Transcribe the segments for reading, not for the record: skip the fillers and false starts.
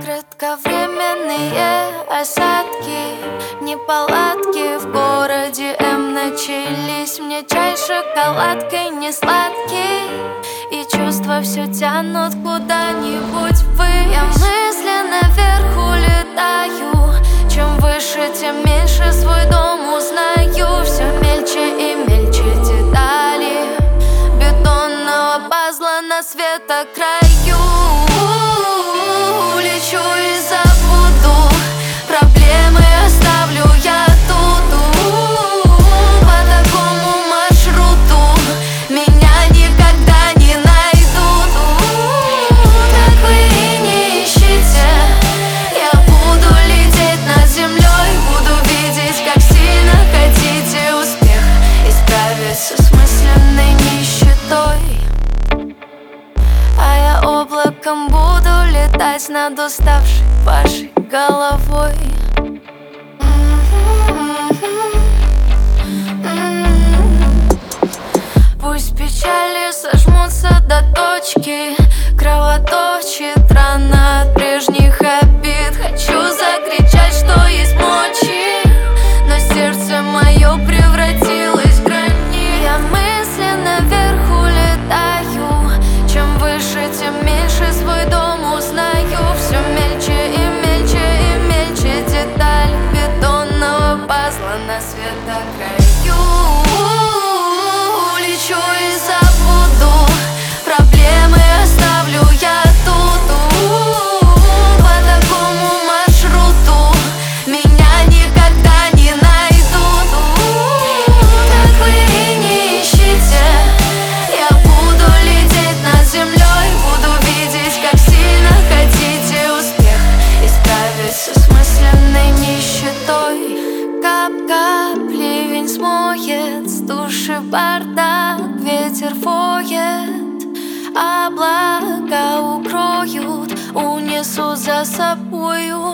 Кратковременные осадки, неполадки в городе начались. Мне чай с шоколадкой не сладкий, и чувства все тянут куда-нибудь ввысь. Я мысленно вверх улетаю, чем выше, тем меньше свой дом узнаю. Все мельче и мельче детали бетонного пазла на светокраю. Улечу и забуду, проблемы оставлю я тут. По такому маршруту меня никогда не найдут. Так вы и не ищите, я буду лететь над землей, буду видеть, как сильно хотите успех и справиться с мысленной нищетой. А я облаком буду летать над уставшей вашей головой. Пусть печали сожмутся до точки, кровоточит рана от прежних обид. Хочу закричать, что есть мочи, но сердце мое превратилось в гранит. Я мысленно вверх улетаю, чем выше, тем меньше свой дом узнаю. Все мельче и мельче и мельче деталь бетонного пазла на светокраю. Улечу и забуду, проблемы оставлю я тут. По такому маршруту меня никогда не найдут. Так вы и не ищите, я буду лететь над землей, буду видеть, как сильно хотите успех и справиться с мысленной нищетой. Кап-кап, ливень смоет с души бардак, ветер воет, облака укроют, унесут за собою.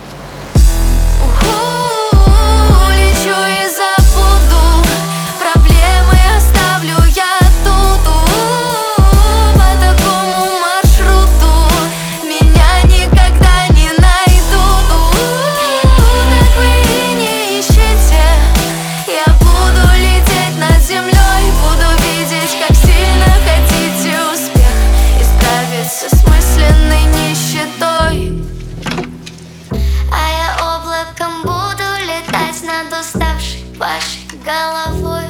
Улечу и забуду, проблемы оставлю я тут. По такому маршруту меня никогда не найдут. Так вы и не ищите, я буду лететь над землей, буду видеть, как сильно хотите успех и справиться с мысленной нищетой. А я облаком буду летать над уставшей вашей головой.